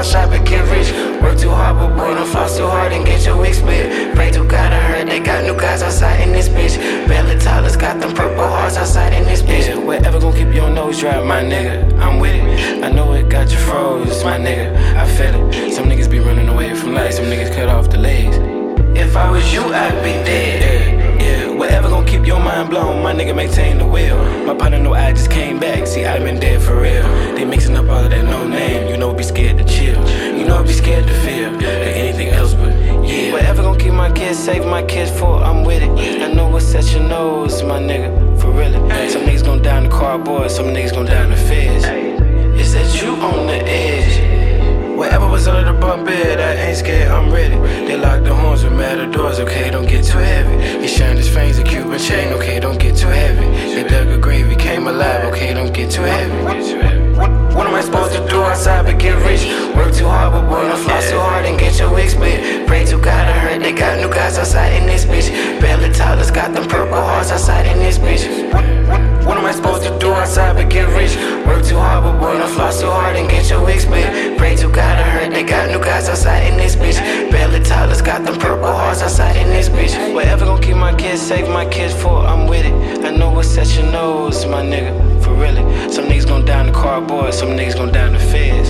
shop and get rich. Work too hard, but boy, don't floss too hard and get your wig split. Pray to God, I heard they got new guys outside in this bitch. Belly Tyler's got them purple hearts outside in this bitch. Yeah, whatever gon' keep your nose dry, my nigga. I'm with it. I know it got you froze, my nigga. I feel it. Some niggas be running away from life, some niggas cut off the legs. If I was you, I'd be dead. Yeah, whatever gon' keep your mind blown, my nigga maintain the will. My partner know I just came back, see I been dead for real. They mixing up all of that no name, you know be scared to chill. You know be scared to feel, or anything else but yeah. Whatever gon' keep my kids safe, my kids for, I'm with it. I know what's at your nose, my nigga, for real. Some niggas gon' die in the cardboard, some niggas gon' die in the feds. Is that you on the edge? Whatever was under the bunk bed, I ain't scared, I'm ready. They locked the horns with matadors, okay, don't get too heavy. He shined his fangs a Cuban chain, okay, don't get too heavy. They dug a grave, he came alive, okay, don't get too heavy. What am I supposed to do outside but get rich? Work too hard, but boy, don't floss too hard and get your wig split. Pray to God, I heard they got new guys outside in this bitch. Belly Tyler's got them purple hearts outside in this bitch. What am I supposed to do outside but get rich? Work too hard, but boy, don't floss too hard and get your wig split. Pray to God, I heard they got new guys outside in this bitch. Belly Tyler's got them purple hearts outside in this bitch. Whatever gon' keep my kids safe, my kids for, I'm with it. I know what's at your nose, my nigga, for really. Some niggas gon' die in the cardboard, some niggas gon' die in the feds.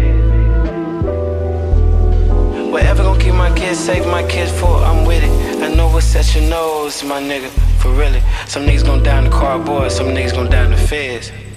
Whatever gon' keep my kids safe, my kids for, I'm with it. I know what's at your nose, my nigga, for really. Some niggas gon' die in the cardboard, some niggas gon' die in the feds.